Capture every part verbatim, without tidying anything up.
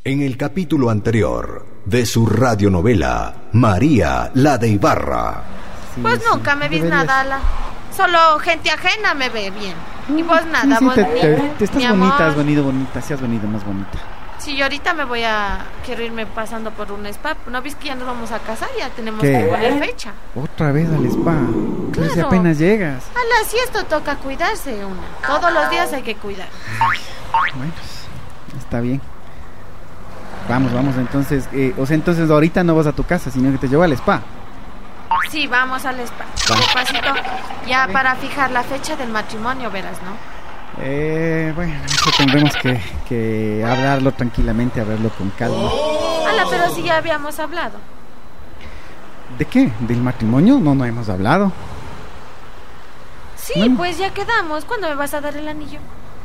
En el capítulo anterior de su radionovela María, la de Ibarra. Sí, pues sí, nunca me vis nada, Ala. Solo gente ajena me ve bien. Y vos nada, sí, sí, vos te, ni, te, te estás mi bonita, amor. has venido bonita, sí has venido más bonita. Sí, yo ahorita me voy a... Quiero irme pasando por un spa. ¿No ves que ya nos vamos a casar? Ya tenemos ¿Qué? que poner fecha. Otra vez al spa. Pero si Claro. apenas llegas. Ala, si esto toca cuidarse, una. Todos los días hay que cuidar. Bueno, está bien. Vamos, vamos, entonces, eh, o sea, entonces ahorita no vas a tu casa, sino que te llevo al spa. Sí, vamos al spa. Va. Despacito, ya Bien. para fijar la fecha del matrimonio, verás, ¿no? Eh, bueno, eso tendremos que, que hablarlo tranquilamente, hablarlo con calma. Ala, pero si ya habíamos hablado. ¿De qué? ¿Del matrimonio? No, no hemos hablado. Sí, Bueno. pues ya quedamos. ¿Cuándo me vas a dar el anillo?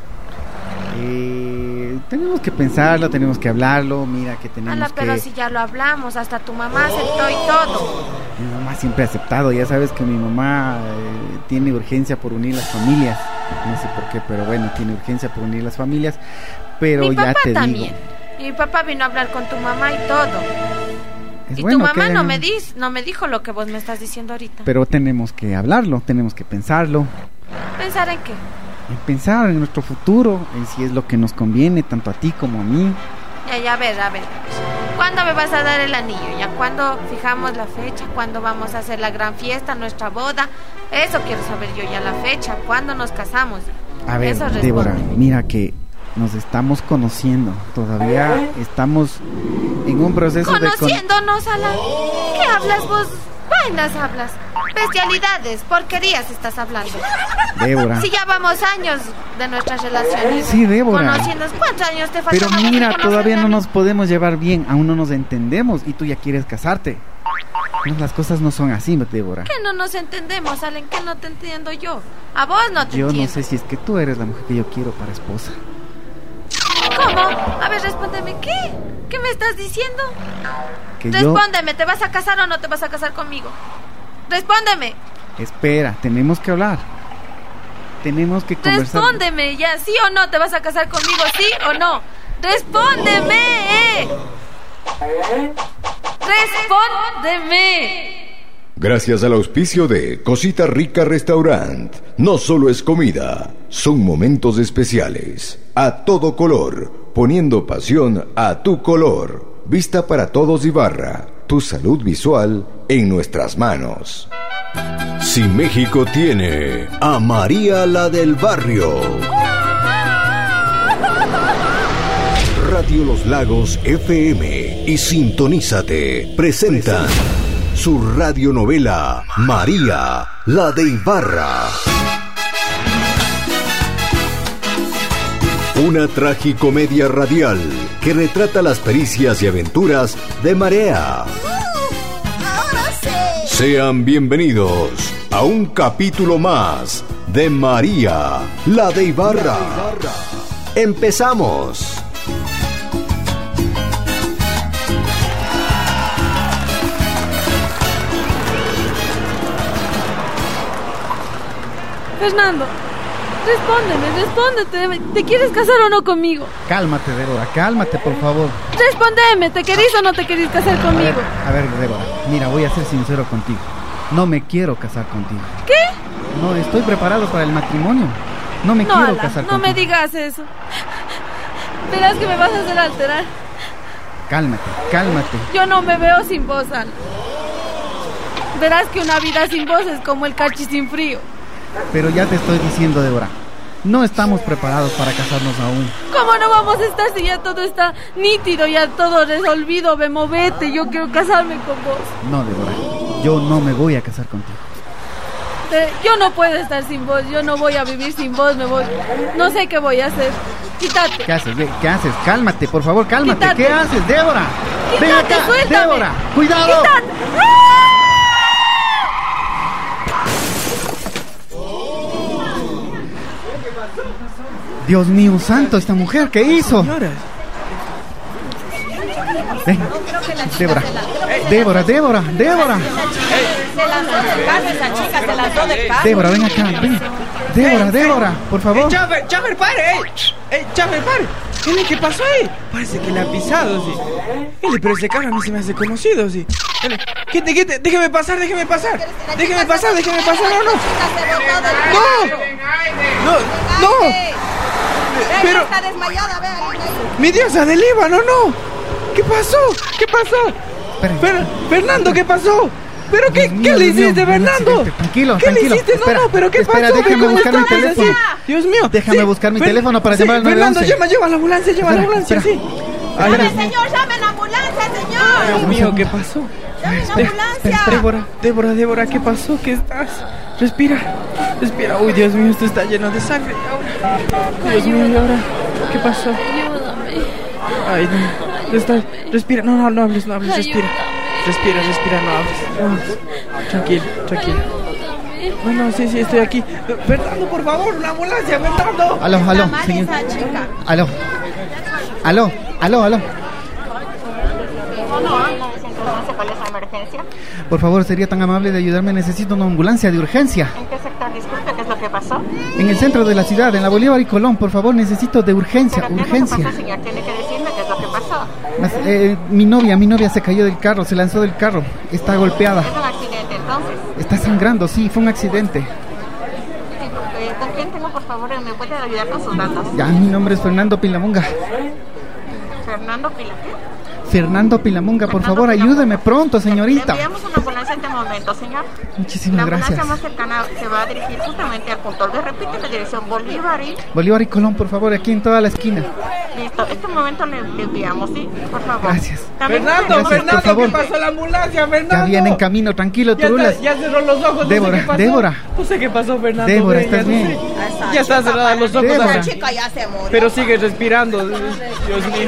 Eh, tenemos que pensarlo, tenemos que hablarlo, mira que tenemos Ala, pero que... si ya lo hablamos, hasta tu mamá aceptó y todo. Mi mamá siempre ha aceptado, ya sabes que mi mamá eh, tiene urgencia por unir las familias. No sé por qué, pero bueno, tiene urgencia por unir las familias. Pero Mi ya papá te también. digo... Mi papá vino a hablar con tu mamá y todo. Es y bueno tu mamá que- no me dis, no me dijo lo que vos me estás diciendo ahorita. Pero tenemos que hablarlo, tenemos que pensarlo. ¿Pensar en qué? En pensar en nuestro futuro, en si es lo que nos conviene, tanto a ti como a mí. Ya, ya, a ver, a ver. ¿Cuándo me vas a dar el anillo? ¿Ya cuándo fijamos la fecha? ¿Cuándo vamos a hacer la gran fiesta, nuestra boda? Eso quiero saber yo ya, la fecha. ¿Cuándo nos casamos? A ver, Eso Débora, responde. mira que nos estamos conociendo. Todavía estamos en un proceso de... con- Conociéndonos, Ala. ¿Qué hablas vos? Vainas hablas. Bestialidades, porquerías estás hablando. Débora. Si ya vamos años de nuestras relaciones. Sí, Débora. Conociéndonos. ¿Cuántos años te faltan? Pero para mira, conocerme todavía a no mí? nos podemos llevar bien, aún no nos entendemos y tú ya quieres casarte. No, las cosas no son así, Débora. ¿Qué no nos entendemos, Ala? ¿En qué no te entiendo yo? A vos no te Yo entiendo. no sé si es que tú eres la mujer que yo quiero para esposa. ¿Cómo? A ver, respóndeme. ¿Qué? ¿Qué me estás diciendo? Que yo... Respóndeme. ¿Te vas a casar o no te vas a casar conmigo? Respóndeme. Espera, tenemos que hablar. Tenemos que conversar. Respóndeme. Ya, ¿sí o no te vas a casar conmigo? ¿Sí o no? Respóndeme. Respóndeme. Gracias al auspicio de Cosita Rica Restaurant. No solo es comida, son momentos especiales. A todo color, poniendo pasión a tu color. Vista para todos Ibarra. Tu salud visual en nuestras manos. Si México tiene a María la del Barrio. Radio Los Lagos F M y Sintonízate presentan su radionovela María, la de Ibarra. Una tragicomedia radial que retrata las pericias y aventuras de Marea. Sean bienvenidos a un capítulo más de María, la de Ibarra. ¡Empezamos! Fernando, respóndeme, respóndete. ¿Te quieres casar o no conmigo? Cálmate, Débora, cálmate, por favor. Respóndeme, ¿te querís o no te querís casar A ver, conmigo? a ver, Débora, mira, voy a ser sincero contigo. No me quiero casar contigo. ¿Qué? No, estoy preparado para el matrimonio. No me No, quiero Ala, casar no contigo. me digas eso. Verás que me vas a hacer alterar. Cálmate, cálmate. Yo no me veo sin vos, Ala. Verás que una vida sin vos es como el cachi sin frío. Pero ya te estoy diciendo, Débora, no estamos preparados para casarnos aún. ¿Cómo no vamos a estar si ya todo está nítido, ya todo resolvido? Ve, movete, yo quiero casarme con vos. No, Débora, yo no me voy a casar contigo. Ve, yo no puedo estar sin vos, yo no voy a vivir sin vos, me voy. No sé qué voy a hacer. Quítate. ¿Qué haces? Ve, ¿Qué haces? Cálmate, por favor, cálmate. Quítate. ¿Qué haces, Débora? Ven Quítate, acá, suéltame. Débora, cuidado. Quítate. Dios mío santo, esta mujer, ¿qué hizo? Ven, Débora, Débora, Débora, Débora. Se lanzó del carro esa chica, se lanzó del carro. Débora, ven acá, ven. Débora, Débora, por favor. ¡Eh, Chaffer, Chaffer, pare! ¡Eh, eh Chaffer, pare! Ele, ¿qué pasó ahí? Parece que le ha pisado, sí. Ele, pero ese carro a mí se me hace conocido, sí. Ele, quite, quite, déjeme pasar, déjeme pasar. Déjeme pasar, déjeme pasar, no, no. No, no, no. Pero... está desmayada, vea. Mi diosa del Líbano, no. ¿Qué pasó? ¿Qué pasó? Fer- Fernando, ¿qué pasó? ¿Pero qué, mío, ¿qué le hiciste, mío, Fernando? Tranquilo, ¿Qué tranquilo. le hiciste? Espera, no, no, pero ¿qué espera, pasó? déjame buscar mi teléfono. Así? Dios mío. Déjame sí. buscar mi Fer- teléfono para sí, llamar al nueve once. Fernando, llama, lleva a la ambulancia, lleva a la ambulancia, sí. ¡Llame, señor, llame a la ambulancia, señor! Dios mío, ¿qué pasó? ¡Llame a la ambulancia! Débora, Débora, Débora, ¿qué pasó? ¿Qué estás? Respira, respira. Uy, Dios mío, esto está lleno de sangre. Ahora. Dios mío, ¿y ahora? ¿Qué pasó? Ayúdame. Ay, no. Está, respira, no, no, no hables, no hables, respira. Respira, respira, no hables. No. Tranquilo, tranquilo. No, no, sí, sí, estoy aquí. Fernando, por favor, una ambulancia, Fernando. Aló, aló, señor. Aló. Aló, aló, aló. ¿Cuál es la emergencia? Por favor, sería tan amable de ayudarme. Necesito una ambulancia de urgencia. ¿En qué sector? Disculpe, ¿qué es lo que pasó? En el centro de la ciudad, en la Bolívar y Colón. Por favor, necesito de urgencia, ¿Pero qué urgencia. es lo que pasó, señor? Tiene que decirme qué es lo que pasó. Mas, eh, mi novia, mi novia se cayó del carro, se lanzó del carro. Está golpeada. ¿Es un accidente entonces? Está sangrando, sí, fue un accidente. Sí, eh, ¿con quién tengo, por favor? ¿Me puede ayudar con sus datos? Ya, mi nombre es Fernando Pilamunga. Fernando Pilamunga. Fernando Pilamunga, por favor, ayúdeme pronto, señorita. Le enviamos una ambulancia en este momento, señor. Muchísimas gracias. La ambulancia más cercana se va a dirigir justamente al punto. Le repite la dirección Bolívar y... Bolívar y Colón, por favor, aquí en toda la esquina. Listo, en este momento le, le enviamos, ¿sí? Por favor. Gracias. Fernando, Gracias, Fernando, por favor. ¿qué pasó la ambulancia, Fernando? Ya viene en camino, tranquilo, Ya, Turulas. está, ya cerró los ojos, Débora, no sé qué pasó. Débora. No sé qué pasó, Fernando. Débora, ven, ¿estás ya bien? No sé. Ya está cerrada los ojos. Débora. Ahora. Esa chica ya se murió. Pero sigue respirando. Dios mío.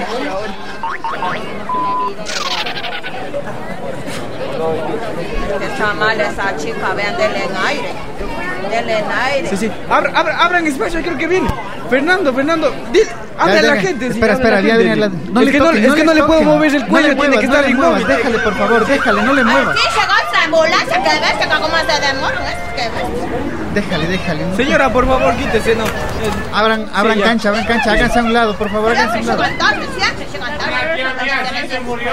Está mal esa chica, vean, denle en aire. Denle en aire. Sí, sí. Abra, abra, abran espacio, creo que viene. Fernando, Fernando, dile, habla a la gente. Espera, sí, espera, habla ya a la viene gente. la... No es le que, toques, no, es que no le puedo mover el cuello, no tiene muevas, que estar no le inmóvil. muevas, déjale, por favor, déjale, no le muevas. Sí, llegó esa ambulancia, que ves que como se demora, ¿ves? Que ves. Déjale, déjale. no. Señora, por favor, quítese, no. Abran, abran Sí, ya. cancha, abran cancha, háganse a un lado, por favor, háganse a un lado. Siempre llegan tarde. se murió.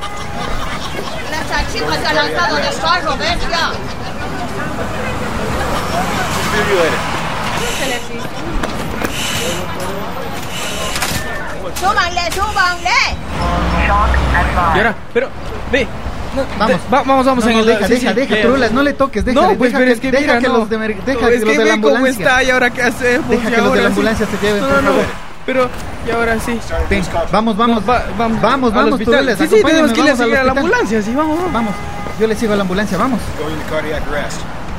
Esa chica se ha lanzado del carro, ¿ves? Ya. Súbanle, súbanle. Y ahora, pero, ve. No, Vamos. de- va- vamos, vamos No, en no, el... deja, sí, deja, sí, deja, ya. Turulas, no le toques, déjale, No, pues, deja pero que, es que deja mira, que no. los de, mer- deja No, que es los que de la ve cómo ambulancia. está y ahora qué hacemos. Deja Y que los de ahora la sí. ambulancia se lleven, No, por no, no, favor. pero, y ahora sí. Ven, vamos, vamos, No, va- vamos, vamos, al vamos, hospital. Turulas, Sí, sí, tenemos acompáñame, que ir a vamos al seguir a la hospital. ambulancia, sí, vamos, vamos. Vamos, yo le sigo a la ambulancia, vamos. Going to cardiac arrest.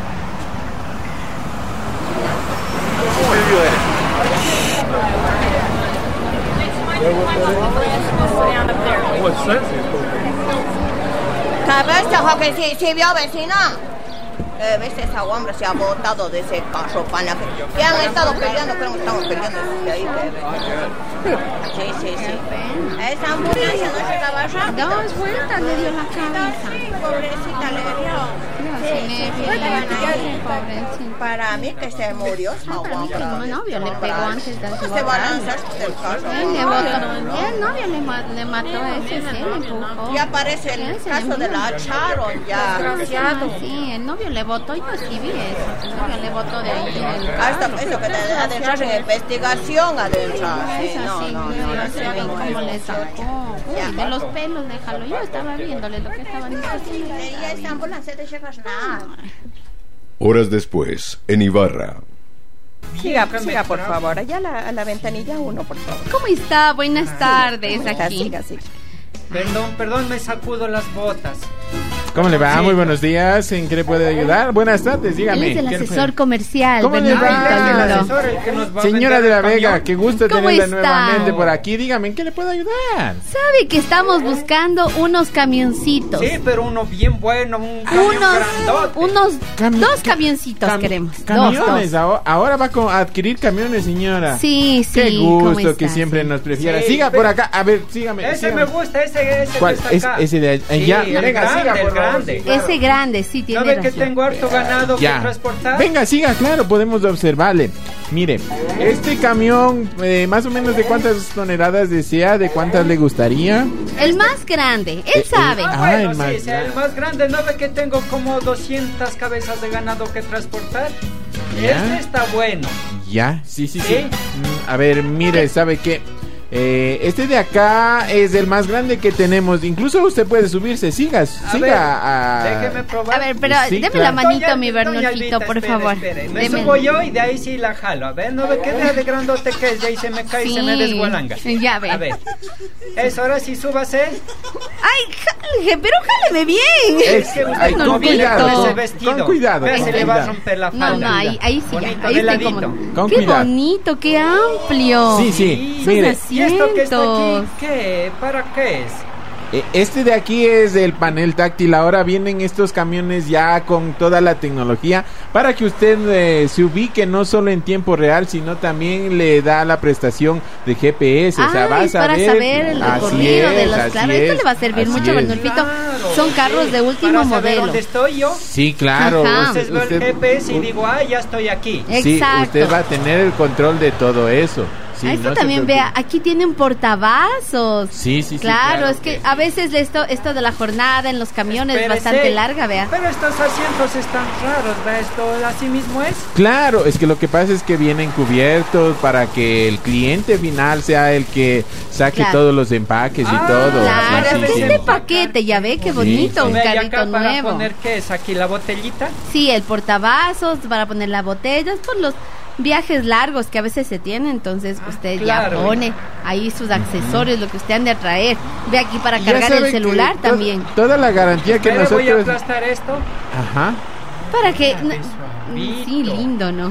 ¿Cabeza, Joaquín? Sí, sí, vio, vecina. Eh, ¿Ves? Esa hombre se ha botado de ese carro, pana. Que han estado peleando, creo que estamos peleando desde ahí. Sí, sí, sí. Esa ambulancia no llegaba rápido. Dos vueltas le dio la cabeza. Sí, pobrecita, le dio. Sí, sí, pobrecita. Para mí que se murió esa Para mí que hombre. el novio le pegó antes de Se va a lanzar del carro. Él le botó, el novio le, ma- le mató a ese, sí, le empujó. Y aparece el Él se caso de la enemigo. Charon ya. Ah, sí, el novio le botó, yo sí vi eso, el novio le botó de ahí del Hasta carro. eso que te adentras en investigación adentrar. Sí, Es no, así, no, yo no, no sé bien cómo le sacó. Uy, de los pelos, déjalo, yo estaba viéndole lo que estaban discutiendo. Y esta ambulancia te llegas nada. Horas después, en Ibarra. Siga, siga, por favor. Allá a la, a la ventanilla uno, por favor. ¿Cómo está? Buenas tardes Siga, aquí. siga, siga. Perdón, perdón, me sacudo las botas. ¿Cómo le va? Sí. Muy buenos días. ¿En qué le puede ayudar? Buenas tardes, Él dígame. es el ¿Qué le asesor puede- comercial, ¿Cómo le va? Bernardito Ah, el Lindo. asesor, el que nos va a Señora vender de la el Vega, camión. qué gusto ¿Cómo tenerla está? nuevamente por aquí. Dígame, ¿en qué le puedo ayudar? Sabe que estamos buscando unos camioncitos. Sí, pero uno bien bueno, un camión Unos, grandote. unos Cami- dos camioncitos Cam- queremos. Camiones, Dos, dos. aho- ahora va a adquirir camiones, señora. Sí, sí. Qué ¿cómo gusto está? que siempre Sí. nos prefiera. Sí, Siga pero- por acá. A ver, sígame. Ese sígame. me gusta, ese, ese ¿Cuál? que está Es- acá. ese de allá. Sí, el Venga, grande, siga, por el favor. grande. Ese grande, sí, tiene ¿Sabe razón. que tengo harto ganado Ya. que transportar? Venga, siga, claro, podemos observarle. Mire, este camión, eh, más o menos de cuántas toneladas desea, de cuántas le gustaría. El más grande, él Eh, sabe. Ah, Ah, bueno, el más sí, sí, el más grande. ¿No ve que tengo como doscientas cabezas de ganado que transportar? Ya. Este está bueno. Ya, sí, sí, sí. ¿Sí? Mm, A ver, mire, ¿sabe qué? Eh, este de acá es el más grande que tenemos. Incluso usted puede subirse. Siga, A siga. ver, a- déjeme probar. A ver, pero Sí, deme claro. la manito, Doña- mi doña Bernolfito, Albita, por espere, favor. espere. Me Deme- subo yo y de ahí sí la jalo. A ver, no ve que vea de grandote que es. De ahí se me cae y se me Sí, desgualanga. ya ve. A ver. Eso, ahora sí súbase. Ay, jale, pero jáleme bien. Es que usted ay, no con olvide cuidado, todo. ese con, vestido. con cuidado. Vea, con se le va a cuidado. romper la falda. No, no, ahí, ahí sí, Bonito, ya. Ahí de estoy ladito. como... Con Qué cuidado. bonito, qué amplio. Sí, sí, Esos mire. ¿Y esto que está aquí? asientos. ¿Qué? ¿Para qué es? Eh, Este de aquí es el panel táctil. Ahora vienen estos camiones ya con toda la tecnología para que usted eh, se ubique no solo en tiempo real, sino también le da la prestación de G P S. O sea, Ah, va a es para saber, saber el Así recorrido de es, los... así Claro, esto es, le va a servir así mucho, es. Bernolfito. Claro, Son carros sí, de último para saber modelo. dónde estoy yo. Sí, claro. Ajá. Entonces veo el usted- G P S y digo, ah, ya estoy aquí. Sí, Exacto. usted va a tener el control de todo eso. Sí, Ah, esto no se también, preocupe. vea, aquí tienen portavasos. Sí, sí, sí. Claro, es que a veces esto, esto de la jornada en los camiones es Espérese. bastante larga, vea. Pero estos asientos están raros, ¿ve? Esto así mismo es. Claro, es que lo que pasa es que vienen cubiertos para que el cliente final sea el que saque Claro. todos los empaques y Ah, todo. Claro, Sí, es que sí, es sí. de paquete, ya ve, qué bonito, un Ve, y carrito acá para nuevo. poner, ¿qué es? Aquí la botellita. Sí, el portavasos para poner las botellas por los viajes largos que a veces se tienen, entonces Ah, usted claro. ya pone ahí sus accesorios, lo que usted ande a traer. Ve aquí para Ya cargar sabe el celular que to- también. Toda la garantía que Pero voy a nosotros. aplastar esto. Ajá. Para que... Ah, no- qué suavito. sí, lindo, ¿no?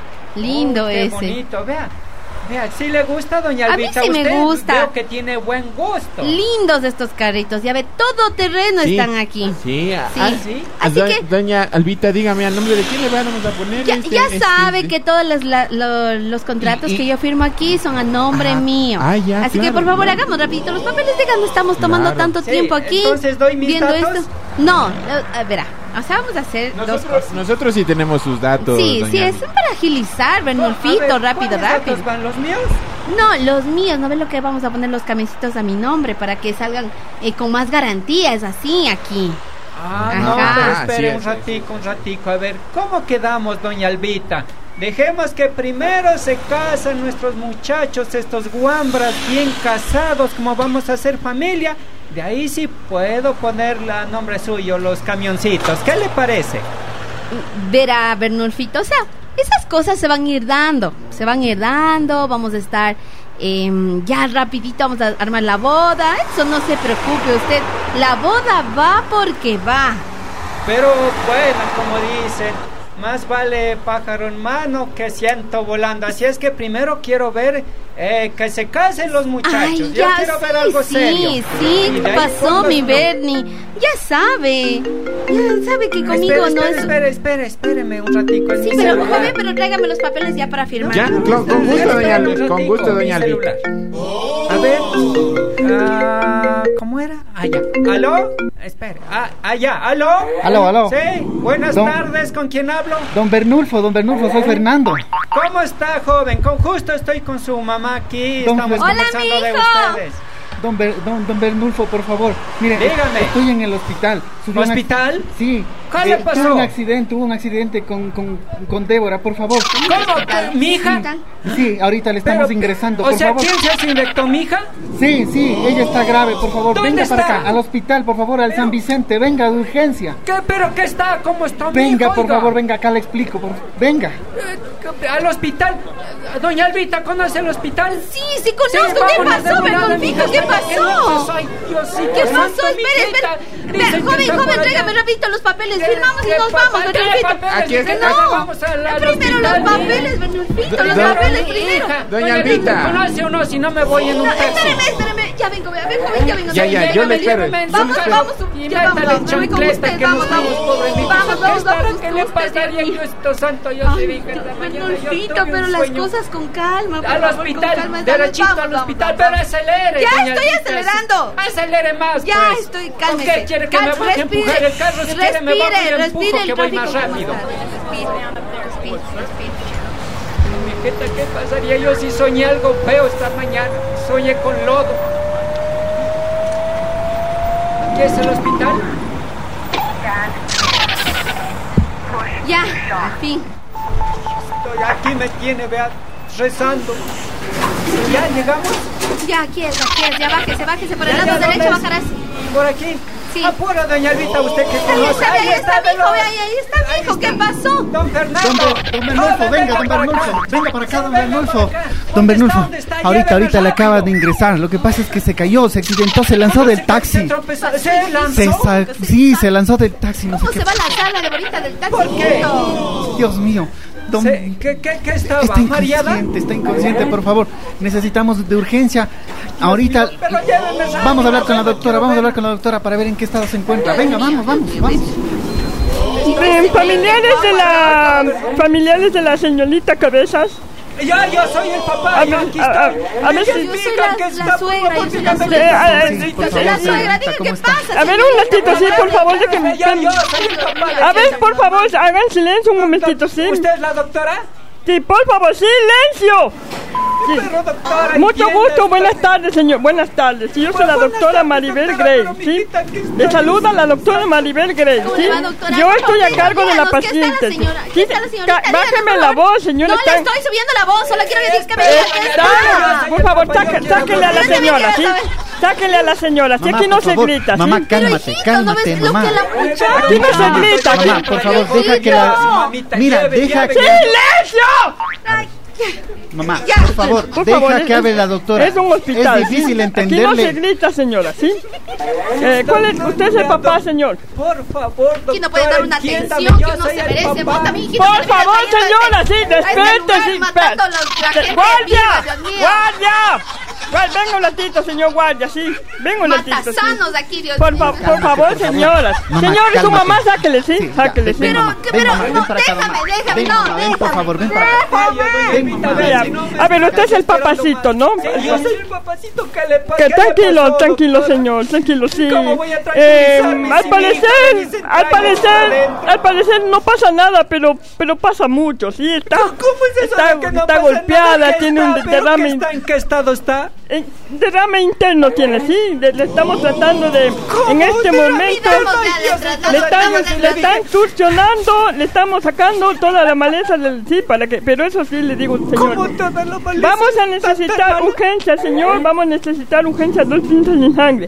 Lindo Oh, qué ese. bonito, vea. Vea, ¿sí le gusta, doña A mí Albita? sí me Usted gusta. Veo que tiene buen gusto. Lindos estos carritos, ya ve, todo terreno Sí, están aquí. Sí, a- Sí. a- ¿sí? Así do- que- Doña Albita, dígame, ¿a nombre de quién le vamos a poner? Ya, este- ya este- sabe este? que todos los, la- lo- los contratos Y- y- que yo firmo aquí son a nombre Ajá. mío. Ah, ya, Así que claro, por favor claro. hagamos rapidito los papeles de que no estamos tomando Claro. tanto Sí, tiempo aquí. entonces, ¿doy mis viendo datos? esto. No, eh, eh, verá, o sea, vamos a hacer dos Nosotros, cosas. nosotros sí tenemos sus datos. Sí, doña sí, es Albita. para agilizar, Bernolfito, A ver, rápido, ¿cuáles rápido. datos van los míos? No, los míos, ¿no ves lo que vamos a poner los camioncitos a mi nombre para que salgan eh, con más garantía? Es así aquí. Ah, Ajá. no, pero Ah, espere sí, un sí. ratico, un ratico. A ver, ¿cómo quedamos, doña Albita? Dejemos que primero se casan nuestros muchachos, estos guambras bien casados, como vamos a hacer familia. De ahí sí puedo ponerle a nombre suyo los camioncitos. ¿Qué le parece? Verá, Bernolfito, o sea, esas cosas se van a ir dando, se van a ir dando, vamos a estar em, ya rapidito, vamos a armar la boda, eso no se preocupe usted, la boda va porque va. Pero bueno, como dicen, más vale pájaro en mano que ciento volando. Así es que primero quiero ver eh, que se casen los muchachos. Ay, Yo ya, quiero ver sí, algo sí, serio. sí, Y ¿qué de ahí pasó, pongo mi su- Bernie? Ya sabe, ya sabe que conmigo espere, no espere, es... espere, espere, espéreme un ratico en Sí, mi pero celular. joven, pero tráigame los papeles ya para firmar. Ya, con, con gusto, Espérame doña un Albita. Con ratico, gusto, mi doña Albita. celular. A ver. Ah, ¿cómo era? Allá. ¿Aló? Espere. Ah, allá. ¿Aló? Aló, aló. Sí. Buenas Don- tardes. ¿Con quién hablo? Don Bernulfo, don Bernulfo, soy Fernando. ¿Cómo está, joven? Con justo estoy con su mamá aquí. Don Estamos Fer- Hola, conversando de mijo. ustedes. Don, Ber- don, don Bernulfo, por favor. Mire, Dígame. estoy en el hospital. Subí un ac- ¿Hospital? Sí. ¿Qué le pasó? Tuve un accidente, hubo un accidente con, con, con Débora, por favor. ¿Cómo? ¿Que ¿Mi hija? Sí, ahorita le estamos Pero, ingresando, O por sea, favor. ¿quién se hace inyectó mi hija? Sí, sí, ella está grave, por favor. ¿Dónde Venga para está? acá, al hospital, por favor, al Pero- San Vicente. Venga, de urgencia. ¿Qué? ¿Pero qué está? ¿Cómo está mi Venga, hija? por Oiga. favor, venga, acá le explico. por- Venga. Eh, Al hospital. Doña Albita, ¿conoce el hospital? Sí, sí conozco, ¿qué vámonos de pasó, volada, Bernolfito? mija, ¿Qué espera, que no pasó? soy Diosito ¿Qué santo, pasó? Espere, mijita. espere. Dicen Vea, que joven, está joven, por tráigame allá. rapidito los papeles. ¿Qué- Firmamos y qué nos pa- vamos, qué Bernolfito. papeles? Aquí está. Que No, vamos al- al primero los hospital, papeles, Bernolfito, los Do- papeles Mi primero. hija, Doña Albita. ¿conoce o no? Si no me voy en un No, taxi. espéreme, espéreme. Ya vengo, ya vengo, ya vengo. Ya, ya, yo le espero. Vamos, vamos, Y ya vamos, métale vamos, voy con chancleta usted, que nos vamos, vamos, vamos. pobre niño. Vamos, vamos, vamos, ¿Qué le usted pasaría a aquí. Cristo Santo? Yo te dije esta Ay, mañana. yo Bernolfito, tuve un pero las sueño. cosas con calma, por Al favor, con hospital, calma. derechito Vamos, al vamos, hospital, vamos. pero acelere. Ya doña estoy Albita, acelerando. Acelere más, Ya pues. estoy, ¿Con cálmese. qué quiere que me Cal- vaya a empujar el carro? Si quiere me bajo y respire, le empujo, respire que el voy tráfico más como rápido. está. Respire, respire, respire. Mijita, ¿qué pasaría? Yo sí soñé algo feo esta mañana. Soñé con lodo. ¿Qué es el hospital? Ya, al fin. Estoy aquí, me tiene, vea, rezando. ¿Ya llegamos? Ya, aquí es, aquí es. Ya bájese, bájese. Por el Ya, lado ya, derecho ¿dónde es? bajarás. ¿Por aquí? Sí. Apura, doña Albita, usted que Ahí conoce. está, ahí está, mi hijo, velo. ve ahí, ahí está, mi hijo. ¿Qué pasó? Don Fernando. Don, don Bernulfo, Joven, venga, don para Bernulfo, acá. venga para acá, don Venga Bernulfo. para acá. Don ¿Dónde Bernulfo, está? ¿Dónde está? ahorita, Lléveme ahorita le rápido. acaba de ingresar. Lo que pasa es que se cayó, se accidentó, se lanzó del taxi. Se tropezó, se lanzó. Se sa- sí, se lanzó del taxi, no sé ¿Cómo qué. se va la sala de ahorita del taxi? ¿Por qué? hijo? Dios mío. Don, Se- ¿Qué, qué, qué estaba? está ¿Mareada? inconsciente, está inconsciente, por favor. Necesitamos de urgencia. Ahorita mío, pero lléveme rápido, vamos a hablar con la yo no doctora, quiero vamos a ver. hablar con la doctora para ver en qué estado se encuentra. Venga, vamos, vamos, vamos. Eh, familiares de la familiares de la señorita Cabezas. Yo, yo soy el papá. A yo ver, aquí a- a- estoy. a ver si- Yo soy Explica la, que la está, suegra, por yo soy la favor, suegra. Eh, eh, Sí, Yo por soy la favor, suegra, señorita, diga ¿cómo qué está? pasa. A ver, un ratito, sí, por favor, de que me... Yo, yo soy el papá. A ver, por favor, hagan silencio un momentito, sí. ¿Usted es la doctora? Sí, por favor, silencio. Sí. Pero doctora, Mucho entiende, gusto, está- buenas tardes, señor. Buenas tardes. Sí, yo soy la Buenas doctora tardes, Maribel doctora, Grey, pero ¿sí? mijita, ¿qué está Le saluda la doctora Maribel Grey, ¿Cómo ¿sí? le va, doctora? Yo Por estoy a favor, cargo de la díganos, ¿qué está la paciente. señora? Sí, ¿Qué está la señorita? ca- Díganos, Bájeme por la favor. voz, señora. No le está- estoy subiendo la voz, solo quiero decir que me Eh, diga qué está- está. Por favor, saque- sáquenle a la señora, ¿sí? Sáquenle a la señora, si Mamá, aquí no por se favor, grita, ¿sí? mamá, Pero, cálmate, hijito, ¿no cálmate, ves lo mamá. que la muchacha? Aquí no se grita, Mamá, ¿sí? por favor, deja que la... Mamita, Mira, lleve, deja lleve, que... lleve. ¡Silencio! Mamá, Ya. por favor, Por deja favor, que es- hable la doctora. Es un hospital. Es difícil ¿sí? entenderle. Aquí no se grita, señora, ¿sí? Eh, ¿cuál es? ¿Usted es el papá, señor? Por favor, doctora, Aquí no puede dar una entiéndame, atención yo que uno soy se el merece. papá. Vos también, hijito, Por que deberías favor, ir a señora, este- sí, a este desperte, lugar sí. matando a los- la gente ¡Guardia! viva, Dios mío. ¡Guardia! Guar- Venga un ratito, señor guardia, sí. Venga un ratito. sí. Matasanos aquí, Dios Por, mío. fa- por favor, señora. Mamá, Señor, y su cálmate. mamá, sáquele, sí. Sí, ya, Sáquele, sí. ven, Pero, mamá, que- ven, pero, mamá, ven no, para acá, déjame, mamá. déjame, Ven, no, mamá, ven, por déjame. favor, ven para acá. Ay, yo doy Ven, evita, mamá. ver si no me A ver, usted es el esperando papacito, más. ¿no? Sí, yo soy el papacito que le pasa. Que tranquilo, tranquilo, señor, tranquilo, sí. ¿Cómo voy a Eh, tranquilizarme si al mi parecer, hija me dice, al "Traigo parecer, adentro"? al parecer no pasa nada, pero, pero pasa mucho, sí, está, ¿Cómo es eso está, de que no está pasa golpeada, nada? ¿Qué tiene un está? ¿Pero derrame, qué está? ¿En qué estado está? eh, derrame interno tiene, sí, de- le estamos tratando de, en este Derrame momento, Vamos, Ay, dale, Dios, tras- entonces le vamos, están, vamos, le vamos. están succionando, le estamos sacando toda la maleza del, sí, para que, pero eso sí le digo, señor. ¿Cómo toda la maleza Vamos a está necesitar tan mala? urgencia, señor. Vamos a necesitar urgencia dos pinzas de sangre.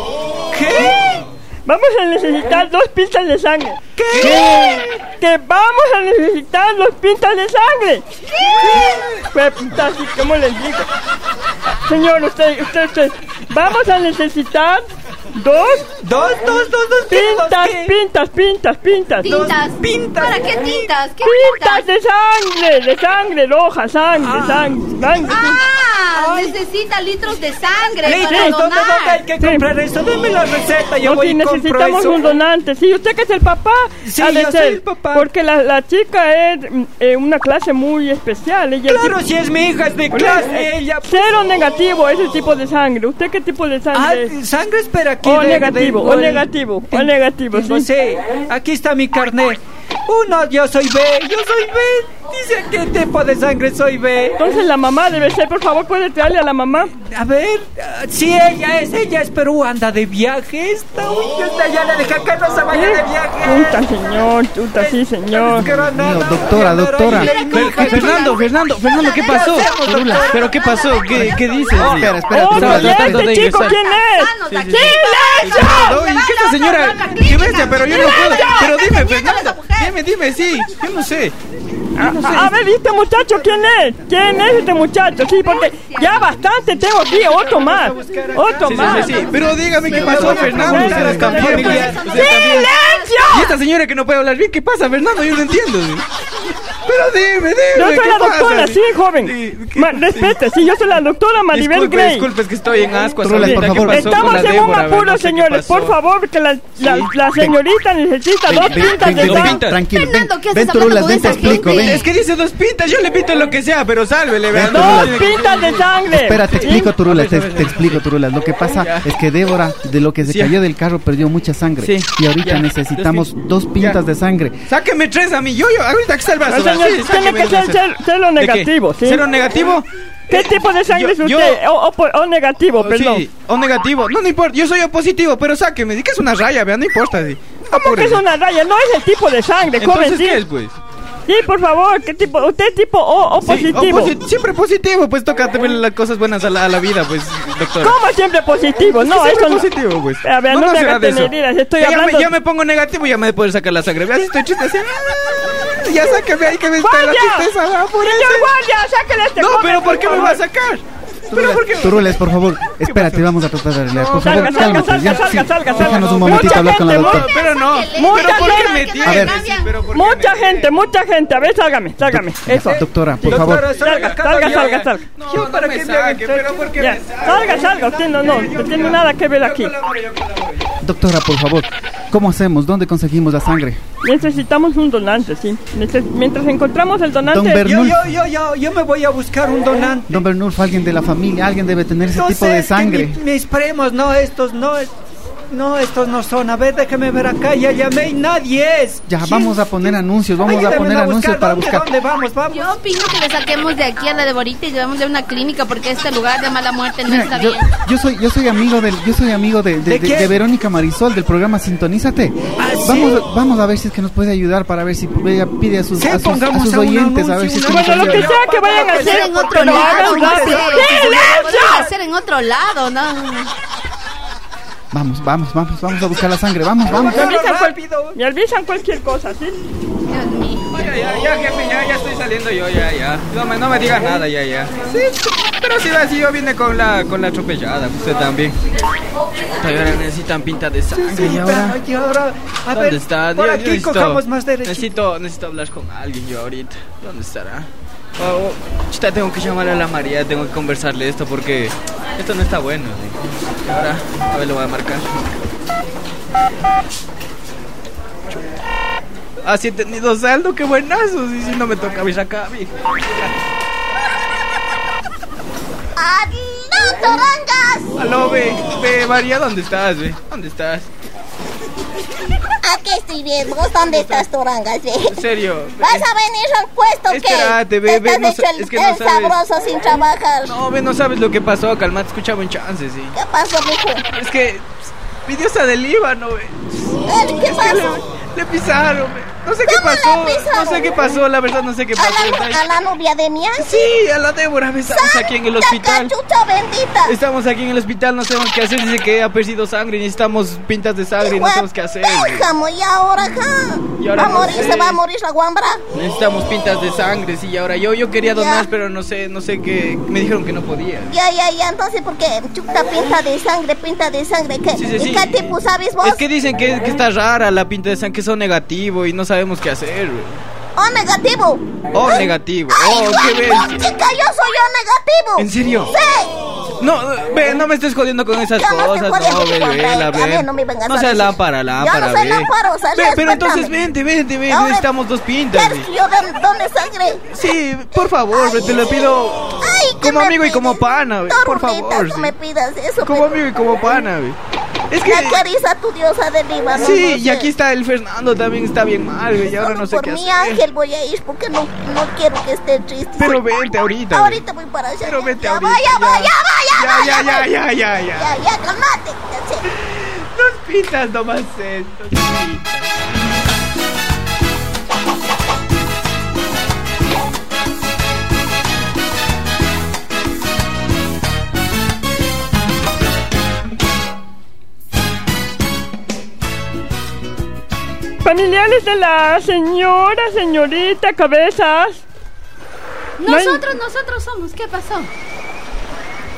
¿Qué? Vamos a necesitar dos pinzas de sangre. ¿Qué? Que vamos a necesitar dos pinzas de sangre. Pues, puta, así, ¿cómo les digo? Señor, usted, usted, usted. Vamos a necesitar dos Dos, dos, dos, dos. ¿qué? ¿Dos pintas, qué? pintas, pintas, pintas. Tintas. pintas. ¿Para qué tintas? ¿Qué Pintas tintas? de sangre, de sangre roja, sangre, sangre, sangre. Ah, necesita litros de sangre Listo, para ¿dónde, dónde hay donar. que Sí. comprar eso? Deme la receta, yo No, voy si y compro necesitamos eso. un donante. Sí, usted que es el papá. Sí, ha de yo soy ser, el papá. Porque la, la chica es mm, eh, una clase muy especial. Ella es Claro, tipo- si es mi hija, es de Oye, clase, eh, ella... Cero negativo, ese tipo de sangre. ¿Usted qué tipo de Ah, sangre es? sangre espera aquí. O de- negativo, de- o negativo, o negativo, No sí. sé, aquí está mi carnet. Uno, yo soy B, yo soy B. Dice qué tipo de sangre soy B. Entonces la mamá debe ser, por favor, ¿puede traerle a la mamá? A ver, ah, sí, ella es, ella es, pero anda de viaje. Esta, uy, esta ya le dejé que no se vaya de viaje. Puta, señor, puta, sí, señor. Mío, doctora, doctora. Fer- Fernando, Fernando, Fernando, ¿qué pasó? ¿Pero qué pasó? ¿Qué, qué dices? Espera, espera, Oh, Estaba Turula. ¿y tratando este de chico ingresar. quién es? Sanos aquí. ¡Silencio! No, ¿y qué esta señora? ¡Qué bestia! Pero yo no puedo. Pero dime, Fernando. Dime, dime, sí. Yo no sé. A, a ver, ¿y este muchacho quién es? ¿Quién es este muchacho? Sí, porque ya bastante tengo aquí, otro más. Otro Sí, más. sí, sí, sí. Pero dígame qué pasó, Fernando. Ustedes también. familiar. Ustedes también. Y ¡Silencio! esta señora que no puede hablar bien, ¿qué pasa, Fernando? Yo no entiendo. Pero dime, dime. Yo soy ¿qué la doctora, pasa? sí, joven. Sí, ¿qué- Ma- respete, sí, yo soy la doctora Maribel Disculpe, Grey. disculpe, es que estoy en ascuas. Trula, ahorita. por ¿Qué favor. pasó con Estamos la en un Débora? A ver, apuro, no sé qué señores. pasó. Por favor, que la, la, la señorita necesita Ven, dos ven, pintas ven, de ven, sangre. ven, tranquilo, ven, Fernando, ¿qué haces ven, hablando Turulas, con ven, te esa explico, gente? ven. Es que dice dos pintas, yo le pinto lo que sea, pero sálvele, vean. Dos pintas de sangre. Espera, te ¿Sí? explico, Turulas, te, A ver, a ver, te explico, Turulas. Lo que pasa Ya. es que Débora, de lo que se Sí. cayó del carro, perdió mucha sangre. Sí. Y ahorita Ya. necesitamos Dos dos pintas Ya. de sangre. Sáqueme tres a mí, yo, yo, ahorita que salva No, señor, tiene que ser cel- celo negativo, ¿sí? ¿Cero negativo? ¿Qué tipo de sangre Yo- es yo- usted? O, o po- o negativo, Oh, perdón. Sí, o negativo. No, no importa, yo soy O positivo, pero sáqueme. Di que es una raya, vean, no importa. Sí. ¿Cómo que es una raya? No es el tipo de sangre, joven, Entonces, sí. ¿qué es, pues? Sí, por favor, ¿qué tipo? ¿Usted es tipo O, o Sí, positivo? O posi- siempre positivo, pues toca también las cosas buenas a la, a la vida, pues, doctor. ¿Cómo siempre positivo? No, siempre eso no. positivo, pues. A ver, no, me será hagas de eso. tener iras, estoy Ya me- hablando... Ya me pongo negativo y ya me puedo sacar la sangre. Vean, si estoy triste así. ah, Ya sáqueme ahí que me está la ¡Guardia! tristeza. ah, por ¡Señor eso. guardia, sáquele este No, joven, pero ¿por qué me favor! va a sacar? ¿Pero por qué? Turulas, por favor, espérate, vamos a tratar de arreglar. Por Salga, favor, salga, cálmate, salga, ya. salga, Sí, salga, salga. déjanos un Mucha momentito hablar con la gente, doctora. No, pero no. Mucha ¿Pero por qué gente. me A ver. tienes? Sí, pero ¿por qué Mucha me gente, mucha gente. A ver, sálgame, sálgame. Eso. Doctora, por Doctora, favor. Salga, salga, salga, ya, salga, ya. salga. No, no me saque, pero ¿por qué Ya, me saque? salga, salga. Usted no, no, no tiene nada que ver aquí. Doctora, por favor, ¿cómo hacemos? ¿Dónde conseguimos la sangre? Necesitamos un donante, sí. Neces- Mientras encontramos el donante... Don Bernal. Yo, yo, yo, yo, yo me voy a buscar un donante. Don Bernulfo, alguien de la familia, alguien debe tener ese No tipo sé, de es que sangre. mi- mis primos, no, estos, no, es- no, estos no son. A ver, déjame ver acá, ya llamé y nadie es. Ya, ¿Quién? vamos a poner anuncios, vamos a Ayúdenme poner buscar, anuncios para ¿dónde, buscar. ¿Dónde vamos? Vamos. Yo opino que le saquemos de aquí a la de Borita y llevamos a una clínica porque este lugar de mala muerte no Mira, está yo, bien. yo soy yo soy amigo del yo soy amigo de, de, ¿De de- quién? de Verónica Marisol del programa Sintonízate. ¿Ah, sí? Vamos vamos a ver si es que nos puede ayudar para ver si ella pide a sus, Sí, a sus, a pongamos sus a un oyentes a ver si es que nos Bueno, lo que ayuda. sea que vayan a Puede ser hacer, en otro pero lado, hagan no sé. rápido. Puede hacer en otro lado, ¿no? Vamos, vamos, vamos, vamos a buscar la sangre. Vamos, vamos. Me avisan, cual- Rápido. me avisan cualquier cosa, ¿sí? Dios mío. Ya, ya, ya, jefe, ya, ya estoy saliendo yo, ya, ya. No me, no me digas nada, ya, ya. Sí, sí, pero si así yo vine con la, con la atropellada, usted también. Ahora necesitan pinta de sangre, Sí, y ahora... pero, y ahora, a ¿Dónde ver, está? por Yo- yo aquí necesito- cojamos más derecho. Necesito, necesito hablar con alguien yo ahorita. ¿Dónde estará? Oh, oh, chuta, tengo que llamar a la María, tengo que conversarle esto porque esto no está bueno. ¿Sí? Y ahora, a ver, lo voy a marcar. Ah, sí he tenido saldo, qué buenazos. Y si no me toca ver acá, mi. ¡Aló, Torangas! Aló, ve, ve, María, ¿dónde estás, ve? ¿Dónde estás? Aquí estoy bien. ¿Vos dónde estás, Torangas? Ve? En serio. ve. ¿Vas a venir al puesto que Espérate, ve, ve, estás no hecho sa- el, es que no el sabes. sabroso sin trabajar? No, ve, no sabes lo que pasó, calmate, escuchaba un chance, sí. ¿Qué pasó, mijo? Es que pidió esa del Líbano, ve. Eh, ¿Qué Es que le, pasó? le pisaron, ve. No sé qué ¿Cómo le pasó, pisaron? no sé qué pasó, la verdad no sé qué ¿A pasó. la, está ahí. a la novia de mi ángel? Sí, a la Débora, ve, estamos aquí en el hospital. ¡Cachucha bendita! Estamos aquí en el hospital, no sabemos qué hacer, dice que ha perdido sangre, necesitamos pintas de sangre y no sabemos qué hacer. ve. Péjamo, y ahora acá. Y ahora va a no morir, sé. se va a morir la guambra. Necesitamos pintas de sangre, sí, y ahora yo, yo quería donar, Ya. pero no sé, no sé qué, me dijeron que no podía. Ya, ya, ya, entonces, porque chuta pinta de sangre, pinta de sangre. ¿Qué? Sí, sí, sí. ¿Y qué tipo sabes vos? Es que dicen que, que está rara la pinta de sangre, que son negativo y no sabemos qué hacer. güey. ¡Oh, negativo! Oh, negativo. ¡Ay, Oh, no, qué no, bestia. chica, yo soy yo negativo! ¿En serio? ¡Sí! No, ve, no me estés jodiendo con esas Yo no estoy cosas, jodiendo, no, ve, Juan, ve, ve, la a ve. ver, no me vengas No a seas decir. lámpara, Yo no lámpara, soy ve. lámpara, o sea, Ve, pero respétame. entonces vente, vente, vente, Ahora, necesitamos dos pintas. ¿Quieres ve. que yo don- done sangre? Sí, por favor, ve, te lo pido Ay, ¿qué como me amigo y pides? como pana, ve, por Torulita, favor. no sí. me pidas eso. Como pe- amigo y como pana, ve. Es que... La Carisa, tu diosa del Líbano. Sí, no y sé. aquí está el Fernando, también está bien mal, ve, y ahora Solo no sé por qué mi hacer. ángel voy a ir porque no, no quiero que esté triste. Pero vente ahorita. ve. Ahorita voy para allá. Pero vente ya ahorita. va, ya va, ya va, ya va, Ya, ya, va. ya, ya, ya, ya. Ya, ya, calmate. Ya sé. Dos pintas nomás esto, dos pintas. Familiares de la señora, señorita, cabezas. No hay- Nosotros, nosotros somos. ¿Qué pasó?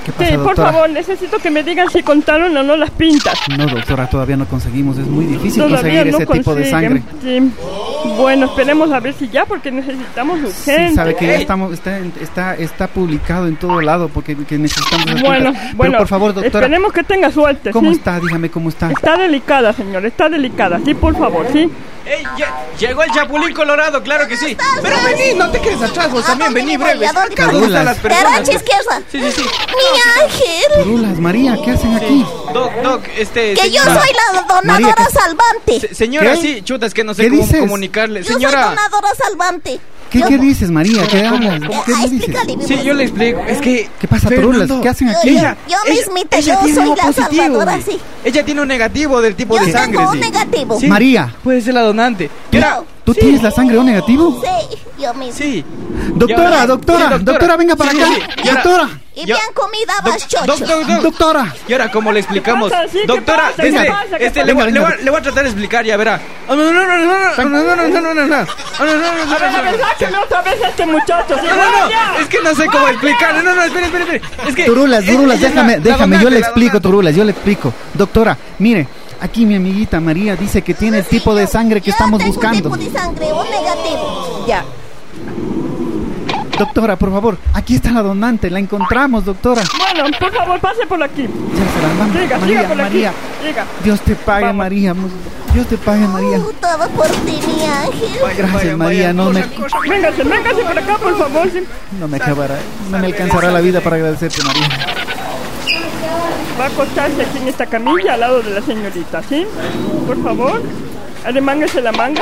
¿Qué pasa, Sí, por doctora? favor, necesito que me digan si contaron o no las pintas. No, doctora, todavía no conseguimos. Es muy difícil Todavía conseguir no ese tipo de consiguen. sangre. Sí. Bueno, esperemos a ver si ya, porque necesitamos urgente. Sí, sabe que ya estamos, está, está, está publicado en todo lado porque que necesitamos esas Bueno, pintas. Pero bueno, por favor, doctora, esperemos que tenga suerte. ¿cómo ¿sí? está? Dígame cómo está. Está delicada, señor, está delicada. Sí, por favor, sí. ¡Ey, ya! Llegó el Chapulín Colorado, claro que sí. Pero vení, no te quedes atrás, vos también, vení breve. Acá voy? están las personas. Derecha, izquierda. Sí, sí, sí. Mi ángel. Turulas, María, ¿qué hacen aquí? Doc, Doc, este... Que yo señora. soy la donadora María, ¿qué- salvante. Se- señora, ¿Qué? sí, chuta, es que no sé ¿Qué cómo dices? comunicarle. Yo soy Señora... donadora salvante. ¿Qué, Yo- ¿qué dices, María? ¿Qué hablas? Eh, ¿Qué ah, le dices? explícale, mi Sí, amor. yo le explico. Es que... ¿Qué pasa, Fernando, Turulas? ¿Qué hacen Yo, aquí? yo, yo mismita, yo tiene soy un la positivo, salvadora, güey. sí. Ella tiene un negativo del tipo Yo de sangre, tengo un sí. negativo. Sí. María, Puede ser la donante. Mira, ¿tú sí. tienes la sangre O negativo? Sí, yo mismo. Sí. Doctora, Y ahora- doctora, sí, doctora, venga para Sí, acá. sí, sí. Y ahora- Doctora, Y Yo- bien comida Doc- vas chocho. doc- doc- doc- doctora. Y ahora, ¿cómo le explicamos? ¿Qué pasa? Sí, ¿qué Doctora, pasa? ¿Qué este, pasa? ¿Qué este, pasa? le, voy, Venga, le venga. voy- le voy a tratar de explicar, ya verá. Oh, no, no, no, no, no, no, no, no, no, no, no, no, no, no. Oh, no, no, no, A ver, a ver, no, no. sáqueme otra vez a este muchacho. ¿sí? No, no, no, ¡Vaya! es que no sé cómo explicar. No, no, espere, espere, espere. Es que Turulas, es- Turulas, ella es déjame, la- la déjame, yo donante, le la explico, donante. Turulas, yo le explico. Doctora, mire, aquí mi amiguita María dice que tiene el tipo de sangre que Yo estamos tengo buscando. tipo de sangre, un negativo. Ya. Doctora, por favor, aquí está la donante, la encontramos, doctora. Bueno, por favor, pase por aquí. Ya se la vamos. Siga, María, siga por María, aquí. Siga. Dios te pague, Vamos. María. Dios te pague, María. Uh, todo por ti, mi ángel. Gracias, María, no me, Véngase, véngase por acá, por favor. sí. no me acabará, no me alcanzará la vida para agradecerte, María. Va a acostarse aquí en esta camilla al lado de la señorita, ¿sí? Por favor. Arremángase la manga.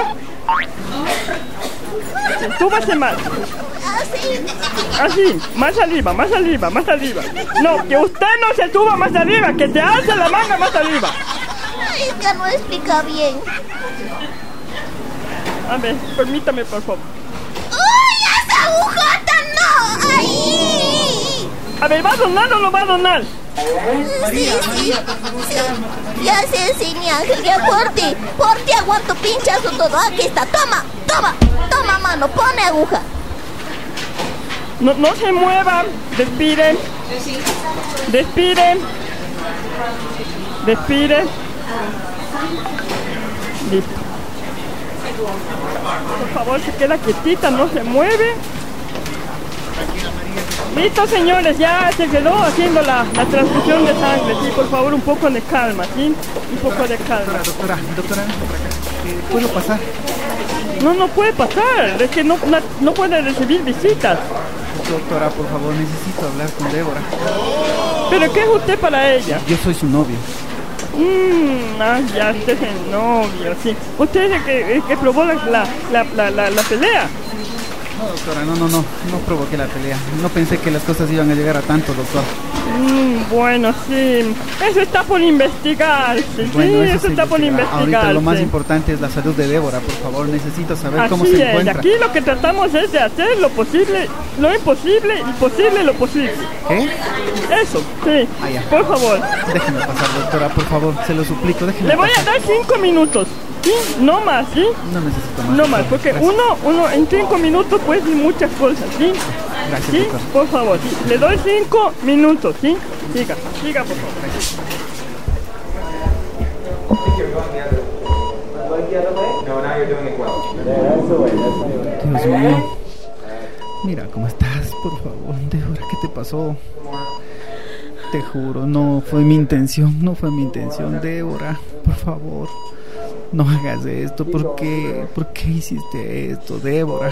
Sí, súbase más. Así. Así, más arriba, más arriba, más arriba. No, que usted no se suba más arriba, que te alce la manga más arriba. Ay, es que no explica bien. A ver, permítame, por favor. ¡Uy, esa agujota no! ¡Ay! A ver, ¿va a donar o no va a donar? Sí, sí, sí. Ya sé, sí, mi ángel, ya por ti. Por ti aguanto pinchazo todo. Aquí está, toma, toma, toma, mano, pone aguja. No, no se muevan, respiren. Respiren. Respiren. Listo. Por favor, se queda quietita, no se mueve. Listo, señores, ya se quedó haciendo la, la transfusión de sangre. Sí, por favor, un poco de calma, ¿sí? Un poco de calma. Doctora, doctora, ven por acá. Eh, ¿Puedo pasar? No, no puede pasar, es que no, no, no puede recibir visitas. Doctora, por favor, necesito hablar con Débora. ¿Pero qué es usted para ella? Yo soy su novio. Mmm, ah, ya, usted es el novio, sí. Usted es el que, el que probó la, la, la, la, la, la pelea. No, doctora, no, no, no, no provoqué la pelea. No pensé que las cosas iban a llegar a tanto, doctor. Mm, bueno, sí. Eso está por investigarse, sí, Bueno, eso, se está por investigará. investigarse. Ahorita lo más importante es la salud de Débora, por favor. Necesito saber Así cómo se es, encuentra. aquí lo que tratamos es de hacer lo posible, lo imposible y posible lo posible. ¿Qué? Eso, sí, Ah, ya. por favor. Déjeme pasar, doctora, por favor. Se lo suplico, déjeme Le voy a pasar. dar cinco minutos, ¿sí? No más, ¿sí? No necesito más. No más, doctora. porque Gracias. uno, uno en cinco minutos puede decir muchas cosas, ¿sí? Gracias, ¿Sí? doctor. Por favor, sí. Le doy cinco minutos, ¿sí? Siga, siga, por favor. Dios mío. Mira cómo estás, por favor. Débora, ¿qué te pasó? Te juro, no fue mi intención, no fue mi intención, Débora. Por favor, no hagas esto. ¿Por qué? ¿Por qué hiciste esto, Débora?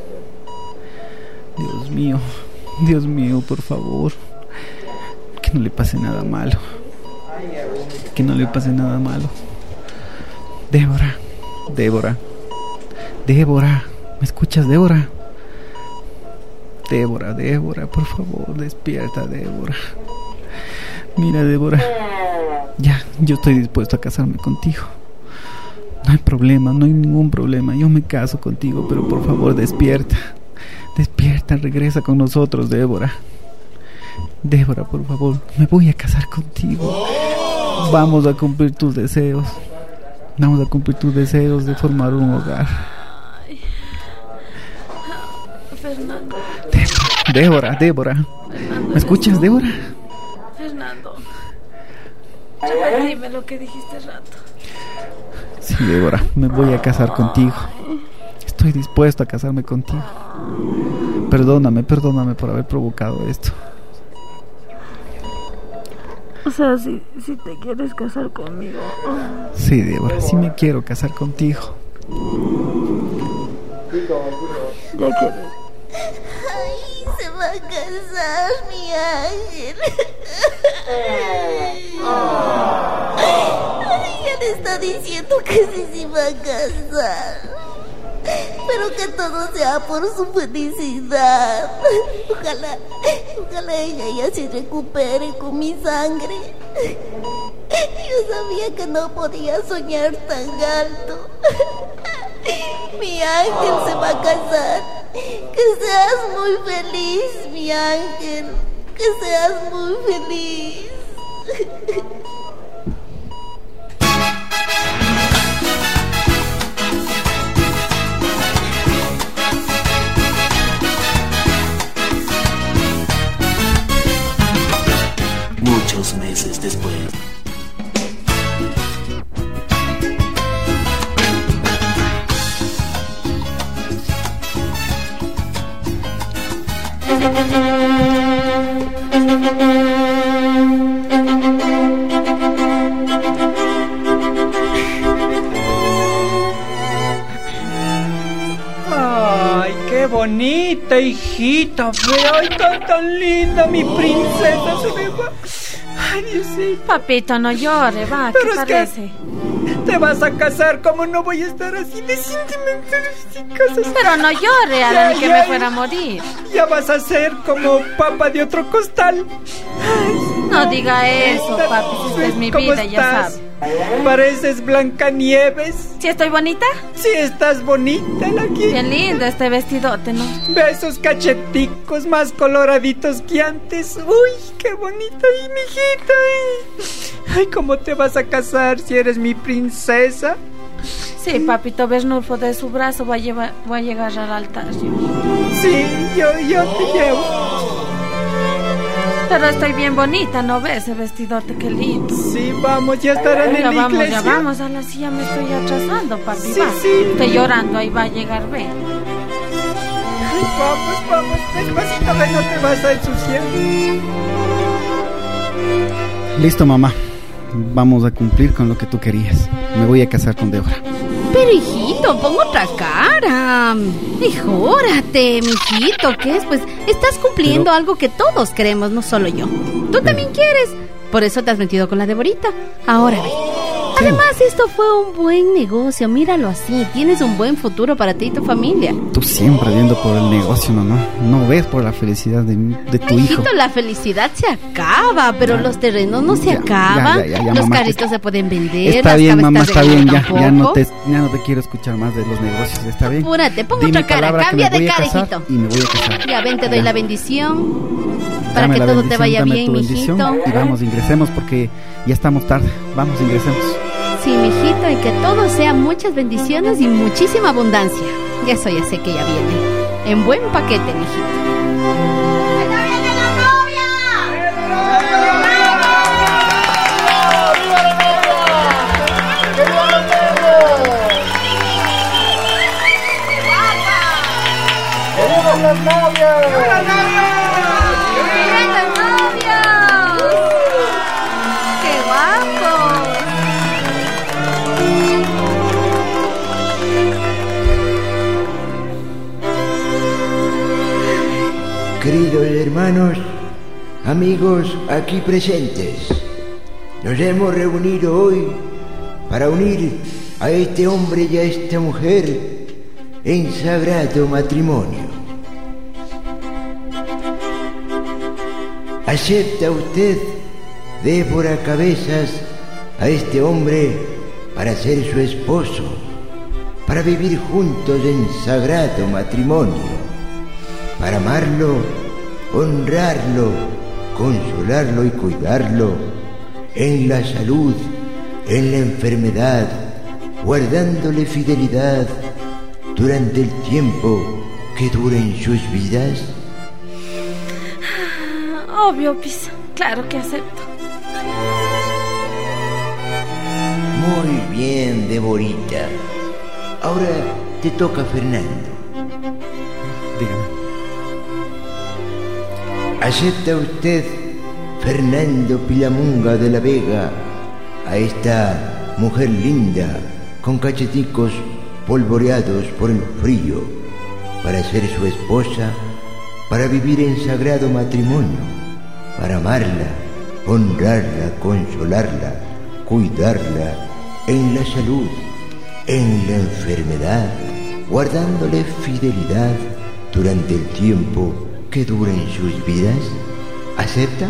Dios mío, Dios mío, por favor. Que no le pase nada malo. Que no le pase nada malo. Débora, Débora, Débora, ¿me escuchas, Débora? Débora, Débora, por favor, despierta, Débora. Mira, Débora, ya, yo estoy dispuesto a casarme contigo. No hay problema, no hay ningún problema. Yo me caso contigo, pero por favor, despierta. Despierta, regresa con nosotros, Débora. Débora, por favor, me voy a casar contigo. Vamos a cumplir tus deseos. Vamos a cumplir tus deseos de formar un hogar. Fernando. Débora, Débora, Débora. ¿Me escuchas, Débora? Fernando, repetime lo que dijiste rato. Sí, Débora, me voy a casar contigo. Estoy dispuesto a casarme contigo. Perdóname, perdóname por haber provocado esto. O sea, si, si te quieres casar conmigo. Sí, Débora, sí me quiero casar contigo. Ya quieres. Ay, se va a casar mi ángel. Ay, ya le está diciendo que sí se va a casar. Pero que todo sea por su felicidad. Ojalá, ojalá ella ya se recupere con mi sangre. Yo sabía que no podía soñar tan alto. Mi ángel se va a casar. Que seas muy feliz, mi ángel. Que seas muy feliz. Muchos meses después. Ay, qué bonita, hijita. Ay, tan, tan linda, mi princesa. Se me va. Ay, Diosito. Papito, no llore, va, ¿qué Pero es parece? que te vas a casar, ¿cómo no voy a estar así de sentimental si casas? Pero no llore, a ni que me fuera a morir. Ya vas a ser como papa de otro costal. No diga eso, papi, si esta es mi ¿Cómo vida, ya estás? sabes. Pareces Blancanieves. ¿Sí estoy bonita? Sí, estás bonita, aquí. Bien lindo este vestidote, ¿no? Ve esos cacheticos más coloraditos que antes. Uy, qué bonita, y mi hijita. Ay, ¿cómo te vas a casar si eres mi princesa? Sí, papito Bernulfo de su brazo va a, llevar, va a llegar al altar. Yo. Sí, yo, yo te llevo. Pero estoy bien bonita, ¿no ves ese vestidote? Qué lindo. Sí, vamos, ya estarán en la vamos, iglesia. Ya vamos, a la silla me estoy atrasando, papi. Sí, va. sí. Estoy llorando, ahí va a llegar, ve. Ay, vamos, vamos, despacito, ve, no te vas a ensuciar. Listo, mamá. Vamos a cumplir con lo que tú querías. Me voy a casar con Débora. Pero hijito, pon otra cara. Mejórate, mijito. ¿Qué es? Pues estás cumpliendo Pero... algo que todos queremos, no solo yo. Tú Pero... también quieres. Por eso te has metido con la Deborita. Ahora ve. ¿Qué? Además, esto fue un buen negocio. Míralo así. Tienes un buen futuro para ti y tu familia. Tú siempre viendo por el negocio, mamá. No ves por la felicidad de, de tu Hijito, hijo. la felicidad se acaba, pero ya. Los terrenos no se ya, acaban. Ya, ya, ya, los mamá, carritos se pueden vender. Está bien, mamá, está bien. Ya, ya, no te, ya no te quiero escuchar más de los negocios. Está bien. Apúrate, pon otra cara. Cambia de cara, hijito. Y me voy a casar. Ya, ven, te doy ya. la bendición. Para Dame que todo te vaya dame bien, mijito. Y vamos, ingresemos porque ya estamos tarde. Vamos, ingresemos. Sí, mijito, y que todo sea muchas bendiciones y muchísima abundancia. Y eso ya sé que ya viene. En buen paquete, mijito. ¡Ya viene la novia! ¡Viva las novias! ¡Viva las novias! Queridos hermanos, amigos aquí presentes, nos hemos reunido hoy para unir a este hombre y a esta mujer en sagrado matrimonio. ¿Acepta usted, Débora Cabezas, a este hombre para ser su esposo, para vivir juntos en sagrado matrimonio? Para amarlo, honrarlo, consolarlo y cuidarlo en la salud, en la enfermedad, guardándole fidelidad durante el tiempo que duren sus vidas. Obvio, Pisa. Claro que acepto. Muy bien, Deborita. Ahora te toca Fernando. Dígame. ¿Acepta usted, Fernando Pilamunga de la Vega, a esta mujer linda con cacheticos polvoreados por el frío para ser su esposa, para vivir en sagrado matrimonio, para amarla, honrarla, consolarla, cuidarla en la salud, en la enfermedad, guardándole fidelidad durante el tiempo que duren sus vidas? ¿Acepta?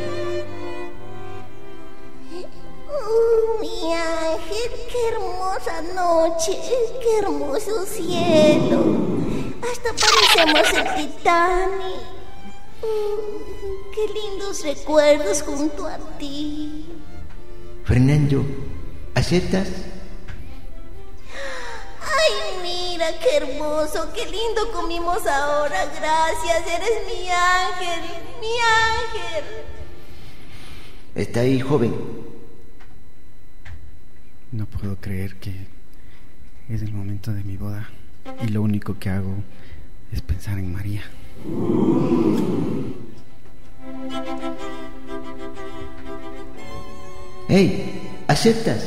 Oh, mi ángel, qué hermosa noche, qué hermoso cielo. Hasta parecemos el Titanic. Mm, qué lindos recuerdos junto a ti. Fernando, ¿aceptas? Ay, mira, qué hermoso, qué lindo comimos ahora. Gracias, eres mi ángel, mi ángel. Está ahí, joven. No puedo creer que es el momento de mi boda y lo único que hago es pensar en María. ¡Hey! ¿Aceptas?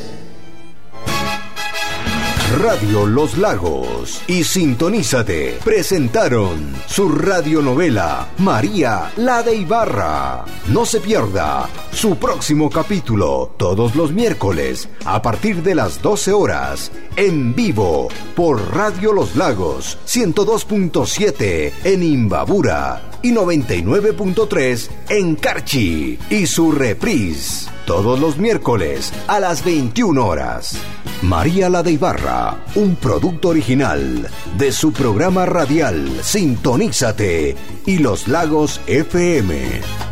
Radio Los Lagos y Sintonízate presentaron su radionovela María la de Ibarra. No se pierda su próximo capítulo todos los miércoles a partir de las doce horas en vivo por Radio Los Lagos ciento dos punto siete en Imbabura y noventa y nueve punto tres en Carchi y su reprise todos los miércoles a las veintiuna horas. María la de Ibarra, un producto original de su programa radial Sintonízate y Los Lagos F M.